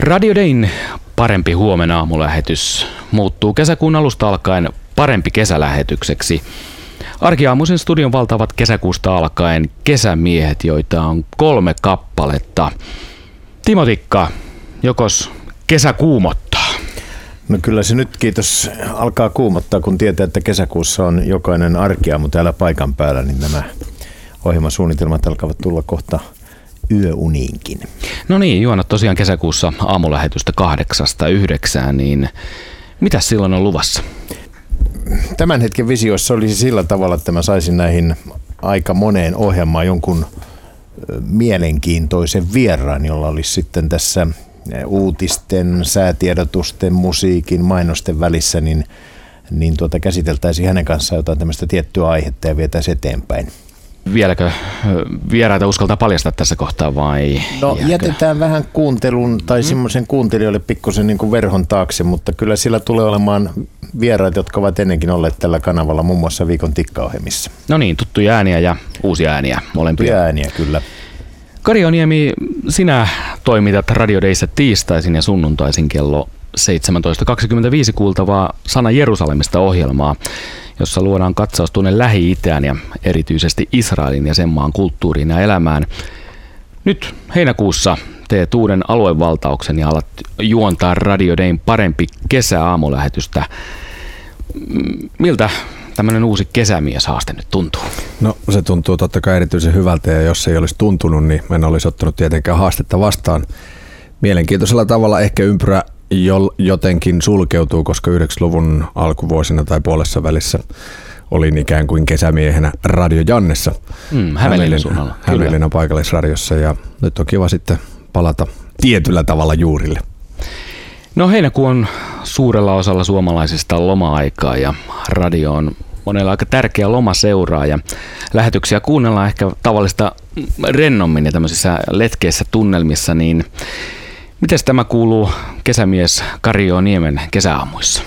Radio Dayn Parempi huomenna aamulähetys muuttuu kesäkuun alusta alkaen Parempi kesälähetykseksi. Arkiaamuisen studion valtaavat kesäkuusta alkaen kesämiehet, joita on 3 kappaletta. Timo Tikka, jokos kesä kuumottaa? No kyllä se nyt, kiitos, alkaa kuumottaa, kun tietää, että kesäkuussa on jokainen arkiaamu täällä paikan päällä, niin nämä ohjelmasuunnitelmat alkavat tulla kohta yöuniinkin. No niin, juonat tosiaan kesäkuussa aamulähetystä 8–9, niin mitä silloin on luvassa? Tämän hetken visioissa olisi sillä tavalla, että mä saisin näihin aika moneen ohjelmaan jonkun mielenkiintoisen vieraan, jolla olisi sitten tässä uutisten, säätiedotusten, musiikin, mainosten välissä, niin käsiteltäisiin hänen kanssaan jotain tämmöistä tiettyä aihetta ja vietäisiin eteenpäin. Vieläkö vieraita uskaltaa paljastaa tässä kohtaa vai? No jätetään vähän kuuntelun tai semmoisen kuuntelijoille pikkusen niin kuin verhon taakse, mutta kyllä sillä tulee olemaan vieraita, jotka ovat ennenkin olleet tällä kanavalla, muun muassa Viikon Tikka-ohjelmissa. No niin, tuttuja ääniä ja uusia ääniä, molempia. Tuttuja ääniä, kyllä. Kari Oniemi, sinä toimitat Radio Dayssä tiistaisin ja sunnuntaisin kello 17.25 kuultavaa Sana Jerusalemista -ohjelmaa, jossa luodaan katsaus tuonne Lähi-Itään ja erityisesti Israelin ja sen maan kulttuuriin ja elämään. Nyt heinäkuussa teet uuden aluevaltauksen ja alat juontaa Radio Dayn Parempi kesä-aamulähetystä. Miltä tämmöinen uusi kesämieshaaste nyt tuntuu? No se tuntuu totta kai erityisen hyvältä, ja jos ei olisi tuntunut, niin en olisi ottanut tietenkään haastetta vastaan. Mielenkiintoisella tavalla ehkä ympyrä jotenkin sulkeutuu, koska 90-luvun alkuvuosina tai puolessa välissä olin ikään kuin kesämiehenä Radio Jannessa. Hämeenlinnan paikallisradiossa, ja nyt on kiva sitten palata tietyllä tavalla juurille. No heinäkuu on suurella osalla suomalaisista loma-aikaa ja radio on monella aika tärkeä lomaseuraa ja lähetyksiä kuunnellaan ehkä tavallista rennommin ja tämmöisissä letkeissä tunnelmissa, niin miten tämä kuuluu kesämies Kari Niemen kesäaamuissa?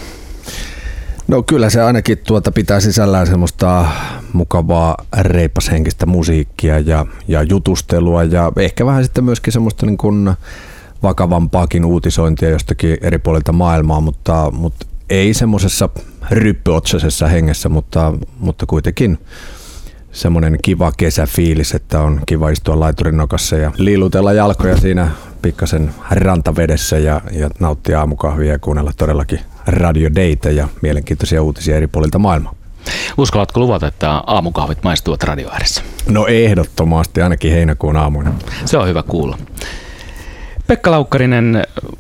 No kyllä se ainakin pitää sisällään semmoista mukavaa reippashenkistä musiikkia ja jutustelua ja ehkä vähän sitten myöskin semmoista niin kuin vakavampaakin uutisointia jostakin eri puolilta maailmaa, mutta ei semmoisessa ryppyotsaisessa hengessä, mutta kuitenkin semmoinen kiva kesäfiilis, että on kiva istua laiturin nokassa ja liilutella jalkoja siinä pikkasen rantavedessä ja nauttia aamukahvia ja kuunnella todellakin Radio Daytä ja mielenkiintoisia uutisia eri puolilta maailmaa. Uskallatko luvata, että aamukahvit maistuvat radio ääressä? No ehdottomasti, ainakin heinäkuun aamuina. Se on hyvä kuulla. Pekka Laukkarinen,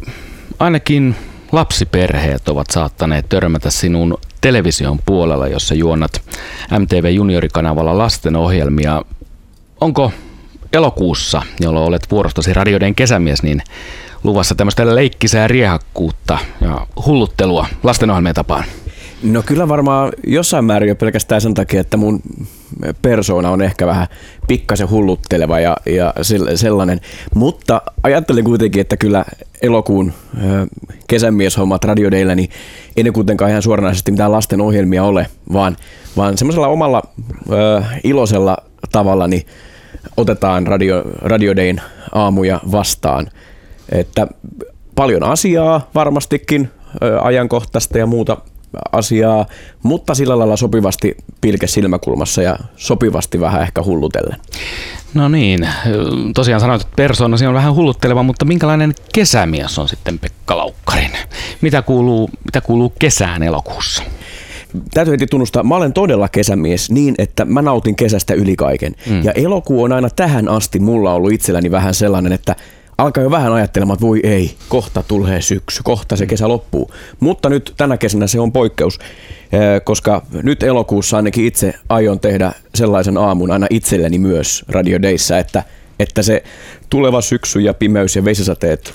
ainakin lapsiperheet ovat saattaneet törmätä sinun television puolella, jossa juonnat MTV Juniorikanavalla lastenohjelmia. Onko elokuussa, jolloin olet vuorostasi Radio Dayn kesämies, niin luvassa tämmöistä leikkisää riehakkuutta ja hulluttelua lastenohjelmien tapaan? No kyllä varmaan jossain määrin jo pelkästään sen takia, että mun persoona on ehkä vähän pikkasen hullutteleva ja sellainen, mutta ajattelin kuitenkin, että kyllä elokuun kesämieshommat Radio Dayllä, niin ei ne kuitenkaan ihan suoranaisesti mitään lasten ohjelmia ole, vaan semmoisella omalla iloisella tavalla niin otetaan Radio Dayn aamuja vastaan. Että paljon asiaa varmastikin, ajankohtaista ja muuta asiaa, mutta sillä lailla sopivasti pilke silmäkulmassa ja sopivasti vähän ehkä hullutellen. No niin, tosiaan sanoit, että persoonasi on vähän hullutteleva, mutta minkälainen kesämies on sitten Pekka Laukkarinen? Mitä kuuluu kesään elokuussa? Täytyy heti tunnustaa, mä olen todella kesämies niin, että mä nautin kesästä yli kaiken. Ja elokuu on aina tähän asti mulla ollut itselläni vähän sellainen, että alkaa jo vähän ajattelemaan, että voi ei, kohta tulee syksy, kohta se kesä loppuu. Mutta nyt tänä kesänä se on poikkeus, koska nyt elokuussa ainakin itse aion tehdä sellaisen aamun aina itselleni myös Radio Dayssä, että se tuleva syksy ja pimeys ja vesisateet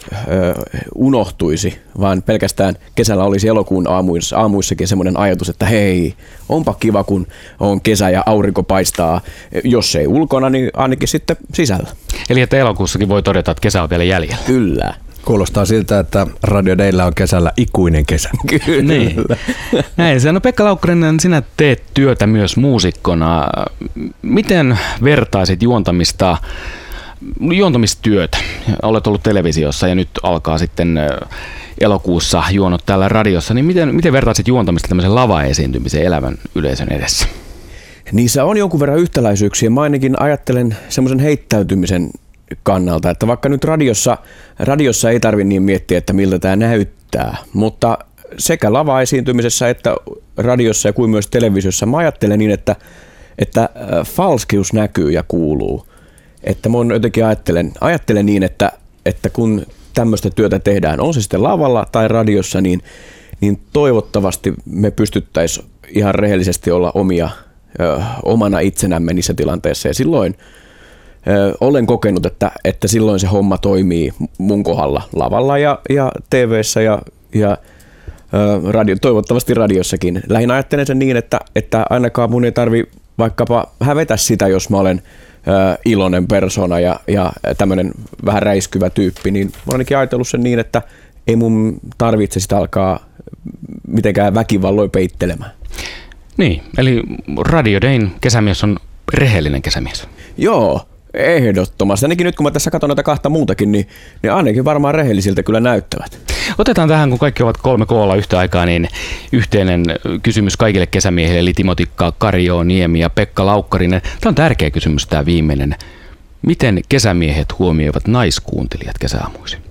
unohtuisi, vaan pelkästään kesällä olisi elokuun aamuissakin semmoinen ajatus, että hei, onpa kiva kun on kesä ja aurinko paistaa, jos ei ulkona, niin ainakin sitten sisällä. Eli että elokuussakin voi todeta, että kesä on vielä jäljellä. Kyllä. Kuulostaa siltä, että Radio Dayllä on kesällä ikuinen kesä. Kyllä. Niin. Näin se. No Pekka Laukkarinen, sinä teet työtä myös muusikkona. Miten vertaisit juontamista juontamistyötä. Olet ollut televisiossa ja nyt alkaa sitten elokuussa juonot täällä radiossa. Niin miten vertaisit juontamista tämmöisen lavaesiintymiseen elävän yleisön edessä? Niissä on jonkun verran yhtäläisyyksiä. Mä ainakin ajattelen semmoisen heittäytymisen kannalta, että vaikka nyt radiossa ei tarvitse niin miettiä, että miltä tämä näyttää, mutta sekä lavaesiintymisessä että radiossa ja kuin myös televisiossa mä ajattelen niin, että falskeus näkyy ja kuuluu. Että mä jotenkin ajattelen niin, että kun tämmöistä työtä tehdään, on se sitten lavalla tai radiossa, niin toivottavasti me pystyttäisiin ihan rehellisesti olla omana itsenämme niissä tilanteissa. Ja silloin olen kokenut, että silloin se homma toimii mun kohdalla lavalla ja TV:ssä ja toivottavasti radiossakin. Lähinnä ajattelen sen niin, että ainakaan mun ei tarvi vaikkapa hävetä sitä, jos mä olen iloinen persona ja tämmöinen vähän räiskyvä tyyppi, niin mä olen ainakin ajatellut sen niin, että ei mun tarvitse sitä alkaa mitenkään väkivalloin peittelemään. Niin, eli Radio Dayn kesämies on rehellinen kesämies. Joo, ehdottomasti. Ainakin nyt kun mä tässä katson näitä kahta muutakin, niin ainakin varmaan rehellisiltä kyllä näyttävät. Otetaan tähän, kun kaikki ovat 3 koolla yhtä aikaa, niin yhteinen kysymys kaikille kesämiehille, eli Timo Tikka, Kari Niemi ja Pekka Laukkarinen. Tämä on tärkeä kysymys, tämä viimeinen. Miten kesämiehet huomioivat naiskuuntelijat kesäaamuisin?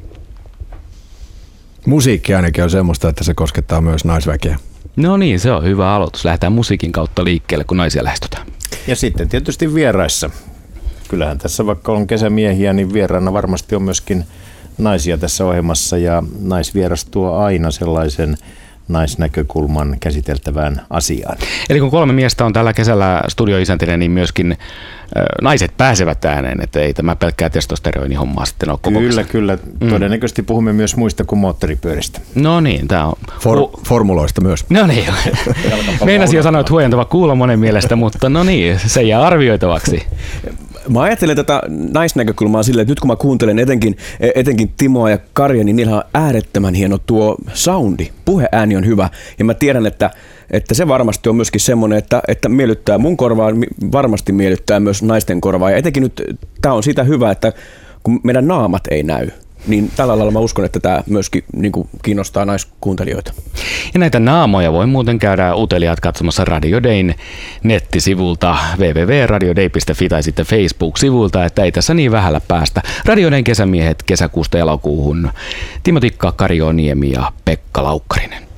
Musiikki ainakin on semmoista, että se koskettaa myös naisväkeä. No niin, se on hyvä aloitus. Lähdetään musiikin kautta liikkeelle, kun naisia lähestytään. Ja sitten tietysti vieraissa. Kyllähän tässä vaikka on kesämiehiä, niin vieraana varmasti on myöskin naisia tässä ohjelmassa, ja naisvieras tuo aina sellaisen naisnäkökulman käsiteltävään asiaan. Eli kun 3 miestä on tällä kesällä studioisäntinä, niin myöskin naiset pääsevät ääneen, että ei tämä pelkkää testosteronihommaa sitten ole koko kesä. Kyllä. Todennäköisesti puhumme myös muista kuin moottoripyöristä. No niin, tämä on... Formuloista myös. No niin. Meinasin jo sanoa, että huojentava kuulo monen mielestä, mutta no niin, se jää arvioitavaksi. Mä ajattelen tätä naisnäkökulmaa silleen, että nyt kun mä kuuntelen etenkin Timoa ja Karia, niin niillä on äärettömän hieno tuo soundi. Puheääni on hyvä ja mä tiedän, että se varmasti on myöskin semmoinen, että miellyttää mun korvaa, varmasti miellyttää myös naisten korvaa. Ja etenkin nyt tää on siitä hyvä, että kun meidän naamat ei näy, niin tällä lailla mä uskon, että tämä myöskin niin kuin kiinnostaa naiskuuntelijoita. Ja näitä naamoja voi muuten käydä uteliaat katsomassa Radio Dayn nettisivulta www.radioday.fi tai sitten Facebook-sivulta, että ei tässä niin vähällä päästä. Radio Dayn kesämiehet kesäkuusta elokuuhun. Timo Tikka, Kari Niemi ja Pekka Laukkarinen.